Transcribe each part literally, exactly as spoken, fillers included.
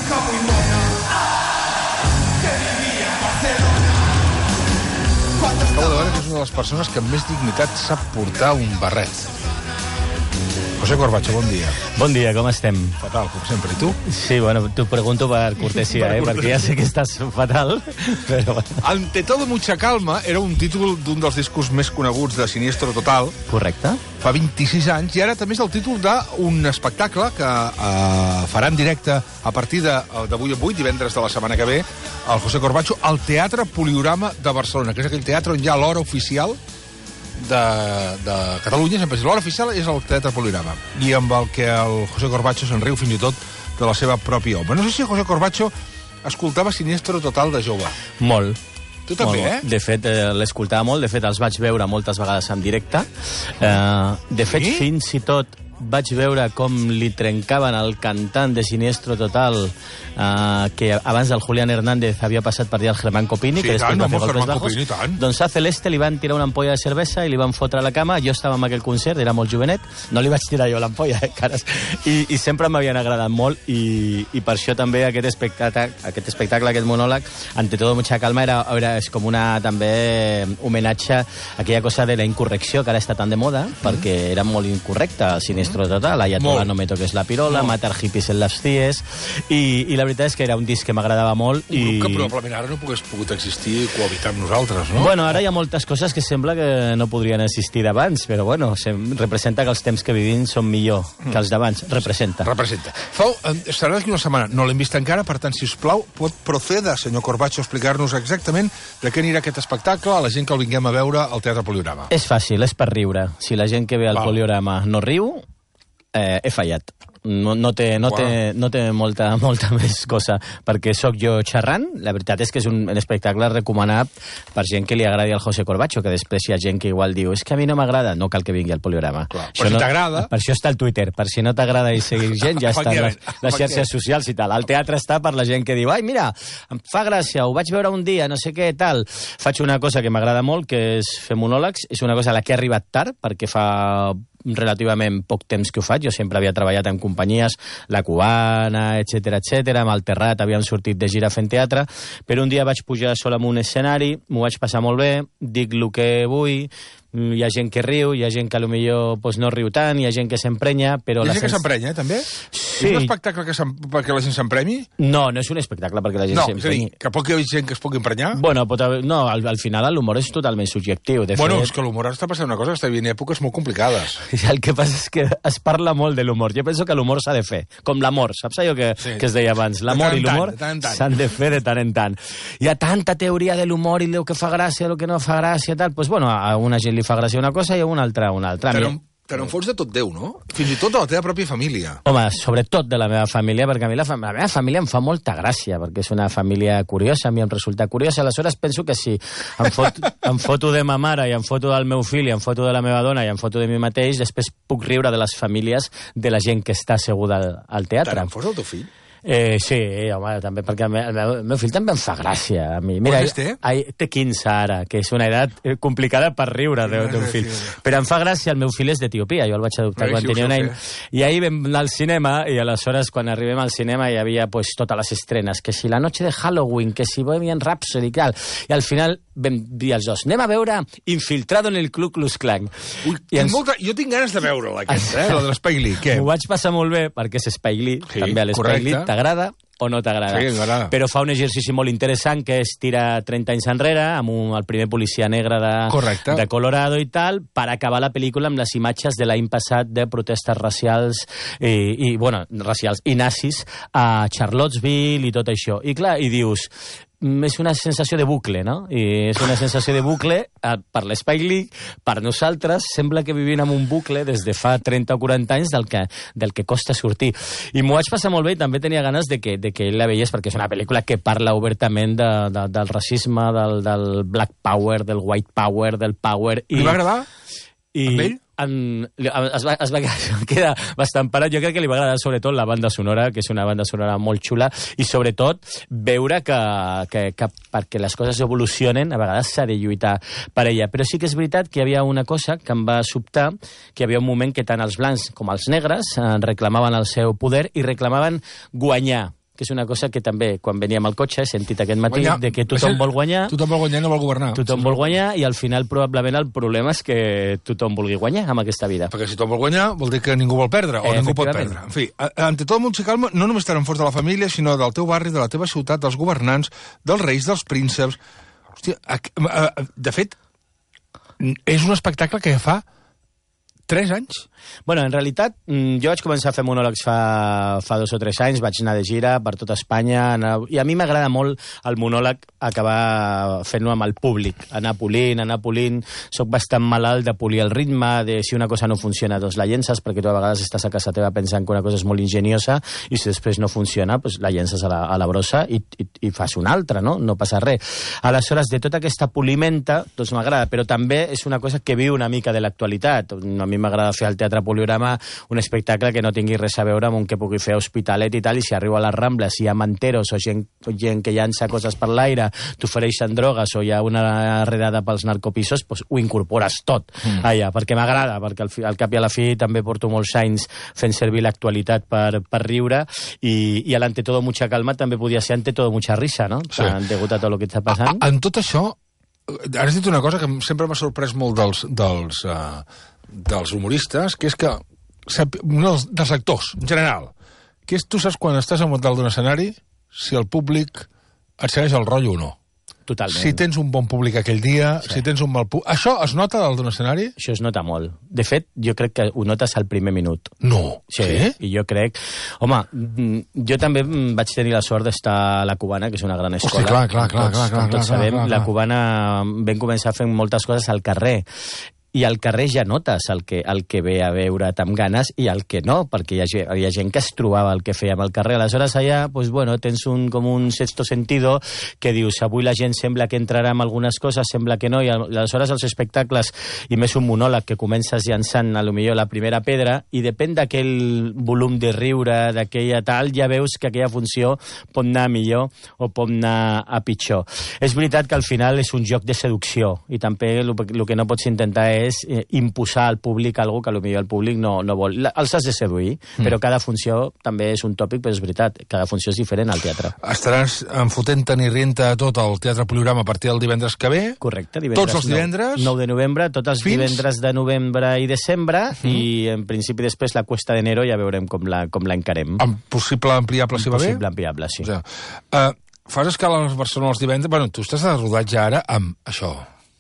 Acabo de veure que és una de les persones que amb més dignitat sap portar un barret. José Corbacho, bon dia. Bon dia, com estem? Fatal, com sempre. I tu? Sí, bueno, t'ho pregunto per cortesia, per eh? Cortesia. Perquè ja sé que estàs fatal, però... Ante todo mucha calma era un títol d'un dels discos més coneguts de Siniestro Total. Correcte. Fa vint-i-sis anys, i ara també és el títol d'un espectacle que eh, farà en directe a partir d'avui en vuit, divendres de la setmana que ve, el José Corbacho, al Teatre Poliorama de Barcelona, que és aquell teatre on hi ha l'hora oficial de, de Catalunya. Sempre l'hora oficial és el Teatre Poliorama, i amb el que el José Corbacho se'n riu fins i tot de la seva pròpia obra. No sé si el José Corbacho escoltava Siniestro Total de jove. Molt. Tu també, molt, eh? De fet, eh, l'escoltava molt. De fet, els vaig veure moltes vegades en directe. Eh, de fet, sí? Fins i tot vaig veure com li trencaven el cantant de Siniestro Total, eh, que abans del Julián Hernández havia passat per dir el Germán Copini, sí, que després tant, va fer home, golpes bajos. Copini, tant. Doncs a Celeste li van tirar una ampolla de cervesa i li van fotre a la cama. Jo estava en aquell concert, era molt jovenet, no li vaig tirar jo l'ampolla, eh, cares. I, i sempre m'havien agradat molt, i, i per això també aquest espectacle, aquest espectacle, aquest monòleg, Ante todo mucha calma, era, era és com una també homenatge a aquella cosa de la incorrecció que ara està tan de moda, mm. perquè era molt incorrecte el Siniestro Total, allà no me toques la pirola, no. Matar hippies en les cies, i, i la veritat és que era un disc que m'agradava molt. Un i... grup que probablement ara no pogués pogut existir i cohabitar amb nosaltres, no? Bueno, ara hi ha moltes coses que sembla que no podrien existir d'abans, però bueno, representa que els temps que vivim són millor que els d'abans. Representa. Representa. Fau, estarà d'aquí una setmana, no l'hem vist encara, per tant, si us plau, pot proceder, senyor Corbacho, a explicar-nos exactament de què anirà aquest espectacle a la gent que el vinguem a veure al Teatre Poliorama. És fàcil, és per riure. Si la gent que ve al Val. Poliorama no riu, Eh, he fallat. No, no, té, no, té, no té molta, molta més cosa, perquè sóc jo xerrant. La veritat és que és un espectacle recomanat per gent que li agradi el José Corbacho, que després hi ha gent que igual diu, és que a mi no m'agrada, no cal que vingui al Poliorama. Clar, per si no, t'agrada... Per això està el Twitter, per si no t'agrada i seguir gent, ja està les, les xarxes socials i tal. El teatre està per la gent que diu, ai, mira, em fa gràcia, ho vaig veure un dia, no sé què, tal. Faig una cosa que m'agrada molt, que és fer monòlegs. És una cosa a la que he arribat tard, perquè fa relativament poc temps que ho faig. Jo sempre havia treballat en companyies, La Cubana, etcètera, etcètera, amb el Terrat, havíem sortit de gira fent teatre, però un dia vaig pujar sol en un escenari, m'ho vaig passar molt bé, dic el que vull, hi ha gent que riu, hi ha gent que potser pues, no riu tant, hi ha gent que s'emprenya, però... Hi ha la gent sens... que s'emprenya, eh, també? Sí. És un espectacle que perquè la gent s'empremi? No, no és un espectacle perquè la gent no, s'emprenyi. No, és a dir, que pot hi haver gent que es pugui emprenyar? Bueno, pot haver... no, al, al final l'humor és totalment subjectiu. De bueno, fet... és que l'humor està passant una cosa, que està vivint èpoques molt complicades. El que passa és que es parla molt de l'humor. Jo penso que l'humor s'ha de fer, com l'amor, saps allò que, sí. que es deia abans? L'amor i l'humor s'han de fer de tant en tant. Hi ha tanta teoria de l'humor i el que fa gràcia, el que no fa gràcia, tal. Pues, bueno, a una gent li fa gràcia una cosa i a una altra una altra. Però, però en fons de tot Déu, no? Fins i tot de la teva pròpia família. Home, sobretot de la meva família, perquè a mi la, fam la meva família em fa molta gràcia, perquè és una família curiosa, a mi em resulta curiosa. Aleshores penso que si em, fot, em foto de ma mare i em foto del meu fill i em foto de la meva dona i em foto de mi mateix, després puc riure de les famílies de la gent que està asseguda al, al teatre. Tant en fos el teu fill? Eh, sí, home, també, perquè el meu, el, meu, el meu fill també em fa gràcia a mi. Mira, Quants té? Ai, té quinze ara, que és una edat complicada per riure d'un fill. Però em fa gràcia, el meu fill és d'Etiòpia, jo el vaig adoptar quan tenia un any. I ahir vam anar al cinema, i aleshores quan arribem al cinema hi havia pues, totes les estrenes, que si la noche de Halloween, que si Bohemian Rhapsody i tal. I al final vam dir els dos, anem a veure Infiltrado en el Ku Klux Klan. Ui, ens... molta... Jo tinc ganes de veure-la, aquesta, eh? La de l'Spike Lee. Què? M'ho vaig passar molt bé, perquè és Spike Lee, sí, també a l'Spike Lee. T'agrada o no t'agrada? Sí, m'agrada. Però fa un exercici molt interessant, que és tira trenta anys enrere, amb un, el primer policia negre de, de Colorado i tal, per acabar la pel·lícula amb les imatges de l'any passat de protestes racials i, i, bueno, racials i nazis a Charlottesville i tot això. I clar, i dius... és una sensació de bucle, no? I és una sensació de bucle per l'Spike Lee, per nosaltres, sembla que vivim en un bucle des de fa trenta o quaranta anys del que, del que costa sortir. I m'ho vaig passar molt bé i també tenia ganes de que, de que ell la veiés, perquè és una pel·lícula que parla obertament de, de, del racisme, del, del black power, del white power, del power... I, li va agradar? I, amb ell? En, es va, es va quedar bastant parat. Jo crec que li va agradar sobretot la banda sonora, que és una banda sonora molt xula, i sobretot veure que, que, que perquè les coses evolucionen a vegades s'ha de lluitar per ella. Però sí que és veritat que hi havia una cosa que em va sobtar, que hi havia un moment que tant els blancs com els negres eh, reclamaven el seu poder i reclamaven guanyar. que és una cosa que també, quan veníem al cotxe, he sentit aquest matí guanyar. de que tothom vol guanyar... Tothom vol guanyar i no vol governar. Tothom sí. vol guanyar i al final probablement el problema és que tothom vulgui guanyar amb aquesta vida. Perquè si tothom vol guanyar vol dir que ningú vol perdre, o eh, ningú pot perdre. En fi, ante tot Muntsa i Calma no només estan en fons de la família, sinó del teu barri, de la teva ciutat, dels governants, dels reis, dels prínceps... Hòstia, de fet, és un espectacle que fa tres anys? Bueno, en realitat, jo vaig començar a fer monòlegs fa, fa dos o tres anys, vaig anar de gira per tota Espanya, anar, i a mi m'agrada molt el monòleg acabar fent-lo amb el públic, anar polint, anar polint, soc bastant malalt de polir el ritme, de si una cosa no funciona, doncs la llences, perquè tu a vegades estàs a casa teva pensant que una cosa és molt ingeniosa, i si després no funciona, doncs la llences a la, a la brossa i, i, i fas una altra, no? No passa res. Aleshores, de tota aquesta polimenta, doncs m'agrada, però també és una cosa que viu una mica de l'actualitat. A mi m'agrada fer al Teatre Poliorama un espectacle que no tingui res a veure amb un que pugui fer Hospitalet i tal, i si arriba a les Rambles, si hi ha manteros o gent, gent que llança coses per l'aire, t'ofereixen drogues o hi ha una redada pels narcopisos, doncs ho incorpores tot mm. allà, perquè m'agrada, perquè al, fi, al cap i a la fi també porto molts anys fent servir l'actualitat per, per riure, i, i a l'ante todo mucha calma també podia ser ante todo mucha risa, no? Sí. Degut a tot el que està passant. A, en tot això, has dit una cosa que sempre m'ha sorprès molt dels... dels uh... dels humoristes, que és que no, dels actors, en general, que és tu saps quan estàs a dalt d'un escenari si el públic et segueix el rotllo o no. Totalment. Si tens un bon públic aquell dia, sí. si tens un mal públic... Això es nota dalt d'un escenari? Això es nota molt. De fet, jo crec que ho notes al primer minut. No. Sí, sí? I jo crec... Home, jo també vaig tenir la sort d'estar a la Cubana, que és una gran escola. Hosti, clar, clar, clar, tots, clar, clar, com tots clar, sabem, clar, clar. La Cubana vam començar fent moltes coses al carrer. I al carrer ja notes el que, el que ve a veure't amb ganes i el que no, perquè hi ha, hi ha gent que es trobava el que fèiem al carrer. Aleshores allà, pues, bueno, tens un, com un sexto sentido que dius, avui la gent sembla que entrarà amb algunes coses, sembla que no, i aleshores els espectacles, i més un monòleg que comences llançant a lo millor la primera pedra, i depèn d'aquell volum de riure, d'aquella tal, ja veus que aquella funció pot anar millor o pot anar a pitjor. És veritat que al final és un joc de seducció, i també el, el que no pots intentar és és eh, imposar al públic algo que potser el públic no, no vol. Els has de seduir, mm. però cada funció també és un tòpic, però és veritat, cada funció és diferent al teatre. Estaràs enfotent-te'n i rient-te tot al Teatre Poliorama a partir del divendres que ve? Correcte. Divendres, tots els divendres? nou de novembre, tots els Fins? divendres de novembre i desembre, mm. i en principi després la Cuesta d'Enero ja veurem com la, com l'encarem. Amb possible ampliable, si va bé? Possible ampliable, sí. O sigui, uh, fas escala a Barcelona els divendres? Bueno, tu estàs de rodatge ara amb això.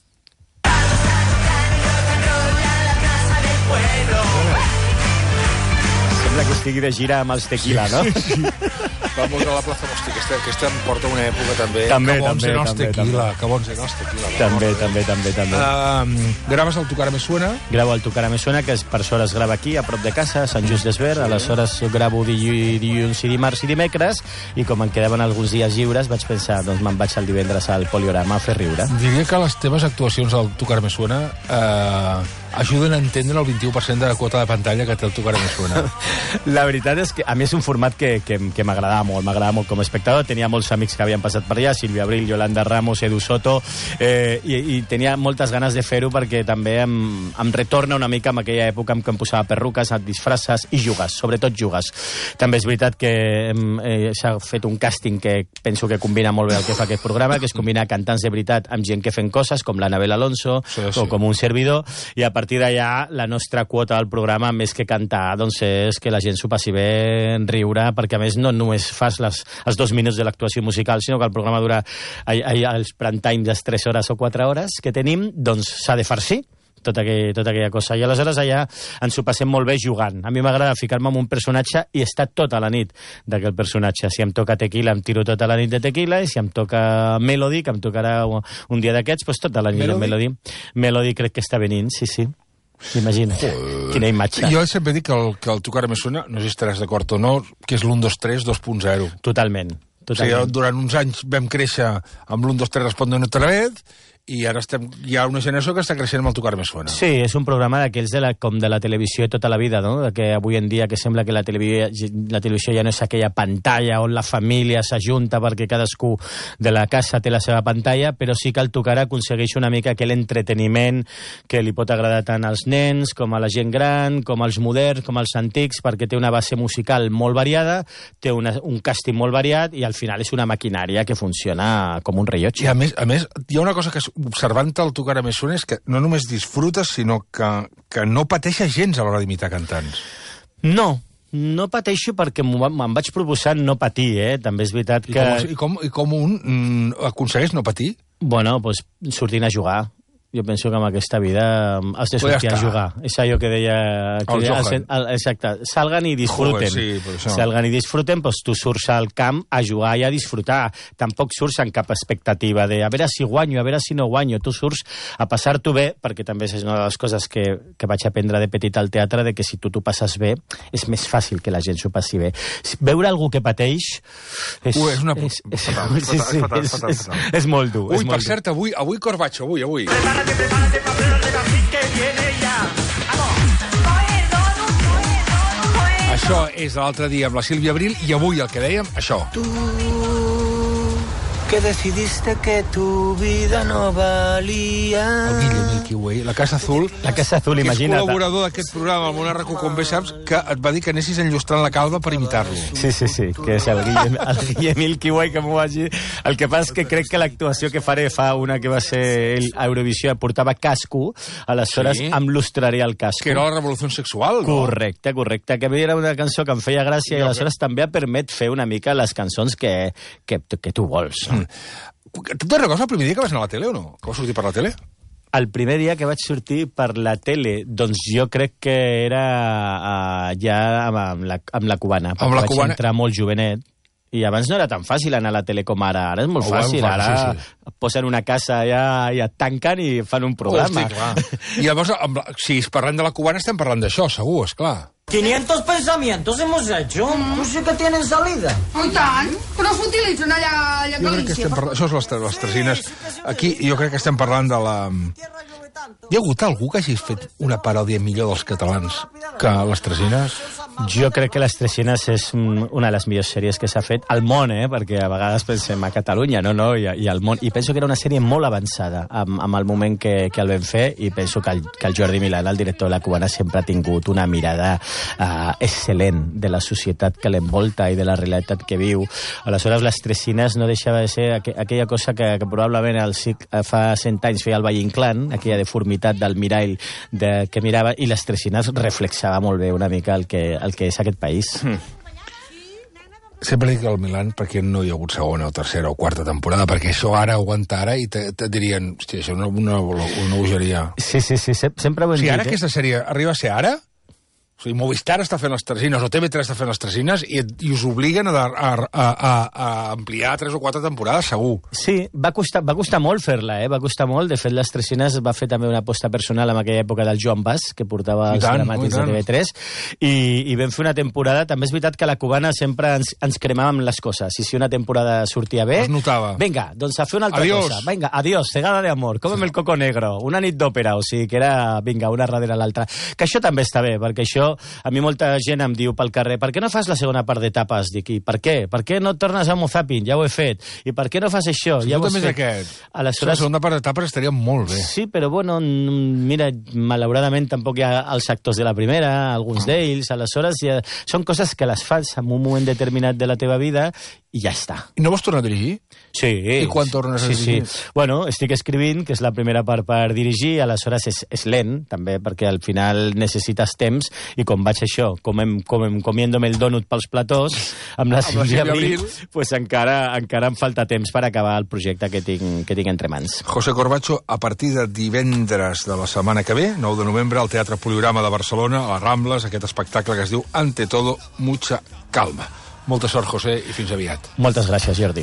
Sembla que estigui de gira amb els Tequila, no? Sí, sí. Vamos a la plaça Hosti, aquesta, aquesta em porta una època també. També, que bons també, eren els també, Tequila, també. que bons eren els Tequila. També, també, també, també. Uh, graves el Tu cara me suena? Gravo el Tu cara me suena, que és, per això es grava aquí, a prop de casa, a Sant Just d'Esvern. Sí. Aleshores gravo dilluns i dimarts i dimecres, i com em quedaven alguns dies lliures, vaig pensar, doncs me'n vaig al divendres al Poliorama a fer riure. Diria que les teves actuacions al Tu cara me suena eh, ajuden a entendre el vint-i-u per cent de la quota de pantalla que té el Tu cara me suena. La veritat és que a mi és un format que, que, que m'agradava molt, m'agradava molt com a espectador. Tenia molts amics que havien passat per allà, Sílvia Abril, Yolanda Ramos, Edu Soto, eh, i, i tenia moltes ganes de fer-ho perquè també em, em retorna una mica en aquella època en què em posava perruques, et disfresses i jugues, sobretot jugues. També és veritat que eh, s'ha fet un càsting que penso que combina molt bé el que fa aquest programa, que és combinar cantants de veritat amb gent que fem coses, com l'Anabel Alonso, sí, sí. o com un servidor, i a partir d'allà la nostra quota del programa, més que cantar, doncs és que la gent s'ho passi bé, en riure, perquè a més no només fas les, els dos minuts de l'actuació musical, sinó que el programa dura els prime time de tres hores o quatre hores que tenim, doncs s'ha de farcir tota, aquell, tota aquella cosa. I aleshores allà ens ho passem molt bé jugant. A mi m'agrada ficar-me en un personatge i estar tota la nit d'aquell personatge. Si em toca tequila, em tiro tota la nit de tequila, i si em toca Melody, que em tocarà un dia d'aquests, doncs tota la nit de Melody. Melody crec que està venint, sí, sí. Imagina, quina imatge. Jo sempre dic que el, que el Tu cara me suena, no sé si estaràs d'acord o no, que és l'u dos tres dos punt zero. Totalment. Totalment. O sigui, durant uns anys vam créixer amb l'u dos tres Responden otra vez, i ara estem, hi ha una generació que està creixent amb el Tocar Me Suena. Sí, és un programa d'aquells de la, com de la televisió tota la vida, no? De que avui en dia que sembla que la televisió, la televisió ja no és aquella pantalla on la família s'ajunta perquè cadascú de la casa té la seva pantalla, però sí que el Tocar aconsegueix una mica aquell entreteniment que li pot agradar tant als nens com a la gent gran, com als moderns, com als antics, perquè té una base musical molt variada, té una, un càsting molt variat i al final és una maquinària que funciona com un rellotge. I a més, a més hi ha una cosa que observant el Tocar Me Suena és que no només disfrutes, sinó que, que no pateixes gens a l'hora d'imitar cantants. No, no pateixo perquè me'n vaig proposar no patir, eh? També és veritat que... I com, i com, i com un mm, aconsegueix no patir? Bueno, doncs pues, sortint a jugar. Jo penso que en aquesta vida has de sortir ja a jugar. És allò que deia... Que el deia Johan. el, exacte. Salgan i disfruten. Joder, sí, Salgan i disfruten, doncs tu surts al camp a jugar i a disfrutar. Tampoc surts amb cap expectativa de a veure si guanyo, a veure si no guanyo. Tu surts a passar-t'ho bé, perquè també és una de les coses que, que vaig aprendre de petit al teatre, de que si tu t'ho passes bé, és més fàcil que la gent s'ho passi bé. Veure algú que pateix... És, Ui, és una... És, és, fatal, sí, sí, fatal, és, fatal, és, fatal. és molt dur. Ui, és per molt cert, avui, avui Corbacho, avui, avui. Prepárate, prepárate, papel de Brasil que viene ya. Vamos. Això és l'altre dia amb la Sílvia Abril i avui el que dèiem, això. Tú que decidiste que tu vida no valía. El Guille Milky Way, la Casa Azul. La Casa Azul, que imagina't. és col·laborador d'aquest programa, el Monarraco, com bé saps, que et va dir que anessis enllustrant la calva per imitar-lo. Sí, sí, sí, que és el Guille, el Guille Milky Way, que m'ho vagi... El que passa és que crec que l'actuació que faré fa una que va ser el Eurovisió, portava casco, aleshores Sí. em lustraré el casco. Que era la revolució sexual, no? Correcte, correcte, que a mi era una cançó que em feia gràcia i aleshores també em permet fer una mica les cançons que, que, que tu vols. Mm. Tu te'n recordes el primer dia que vas anar a la tele o no? Que vas sortir per la tele? El primer dia que vaig sortir per la tele, doncs jo crec que era uh, ja amb, amb, la, amb la cubana. Amb la vaig cubana. entrar molt jovenet. I abans no era tan fàcil anar a la tele com ara. Ara és molt Oh, fàcil. bueno, Ara sí, sí. et posen una casa allà i et tanquen i fan un programa. Hosti, clar. I llavors, amb la, si parlem de la cubana, estem parlant d'això, segur, esclar. quinientos pensamientos hemos hecho. Pues sí que tienen salida. Oh, i tant, però s'utilitzen allà, allà a Jo crec que Galícia. estem parlant... Això és les, les tresines. Aquí jo crec que estem parlant de la... Hi ha hagut algú que hagi fet una paròdia millor dels catalans que les tresines? Jo crec que Les Tresines és una de les millors sèries que s'ha fet al món, eh? Perquè a vegades pensem a Catalunya, no, no, i, i al món. I penso que era una sèrie molt avançada amb, amb el moment que, que el vam fer, i penso que el, que el Jordi Milà, el director de La Cubana, sempre ha tingut una mirada uh, excel·lent de la societat que l'envolta i de la realitat que viu. Aleshores, Les Tresines no deixava de ser aqu aquella cosa que, que probablement el, fa cent anys feia el Valle Inclán, aquella deformitat del mirall de, que mirava, i Les Tresines reflexava molt bé una mica el que, el que és aquest país. Mm. Sempre dic el Milan perquè no hi ha hagut segona o tercera o quarta temporada, perquè això ara aguanta ara i te, te dirien, hòstia, això és una, una, una bogeria. Sí, sí, sí, sempre ho hem O sigui, dit. ara aquesta sèrie arriba a ser ara? O sigui, Movistar està fent les tresines, o T V tres està fent les tresines, i, i us obliguen a, a, a, a, a ampliar tres o quatre temporades, segur. Sí, va costar, va costar molt fer-la, eh? Va costar molt. De fet, Les Tresines va fer també una aposta personal en aquella època del Joan Bas, que portava I els tant, dramàtics i tant. de T V tres, i, i vam fer una temporada. També és veritat que a La Cubana sempre ens, ens cremàvem les coses. I si una temporada sortia bé... Es notava. Vinga, doncs a fer una altra Adiós. cosa. Vinga, adiós, cegada de amor, cómeme el coco negro, una nit d'òpera, o sigui que era, vinga, una darrere l'altra. Que això també està bé, perquè això, a mi molta gent em diu pel carrer, per què no fas la segona part d'etapes? Dic, i per què? Per què no tornes a Mozapin? Ja ho he fet. I per què no fas això? Si ja ho tu has també és fet. aquest. Aleshores... La segona part d'etapes estaria molt bé. Sí, però bueno, n- mira, malauradament tampoc hi ha els actors de la primera, alguns d'ells, aleshores ja... són coses que les fas en un moment determinat de la teva vida i ja està. I no vols tornar a dirigir? Sí. I quan tornes a sí, dirigir? Sí. Bueno, estic escrivint, que és la primera part per dirigir, aleshores és, és lent, també, perquè al final necessites temps, i com vaig això, com em, com em comiéndome el dònut pels platós, amb la Sílvia Abril, pues encara, encara em falta temps per acabar el projecte que tinc, que tinc entre mans. José Corbacho, a partir de divendres de la setmana que ve, nou de novembre, al Teatre Poliorama de Barcelona, a les Rambles, aquest espectacle que es diu Ante todo, mucha calma. Molta sort, José, i fins aviat. Moltes gràcies, Jordi.